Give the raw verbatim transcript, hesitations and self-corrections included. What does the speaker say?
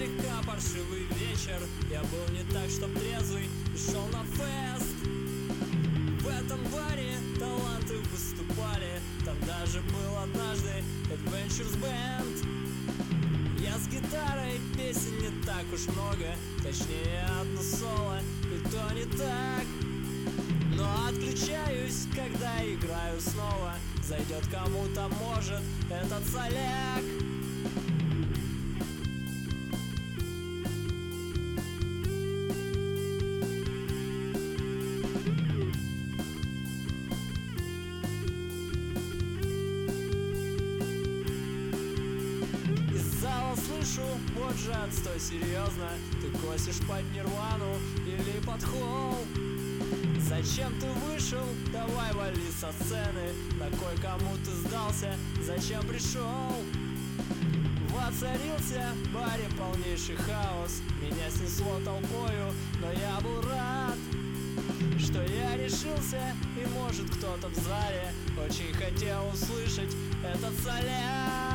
слегка паршивый вечер. Я был не так, чтоб трезвый, и шел на фест. В этом баре таланты выступали. Там даже был однажды Adventures Band. Я с гитарой, песен не так уж много, точнее одно соло, и то не так. Но отключаюсь, когда играю снова. Зайдет кому-то, может, этот соляк. Из зала слышу: вот же отстой, серьезно, ты косишь под Нирвану или под холл? Зачем ты вышел? Давай вали со сцены. На кой кому ты сдался? Зачем пришел? Воцарился в баре полнейший хаос. Меня снесло толпою, но я был рад, что я решился. И может кто-то в зале очень хотел услышать этот соляк.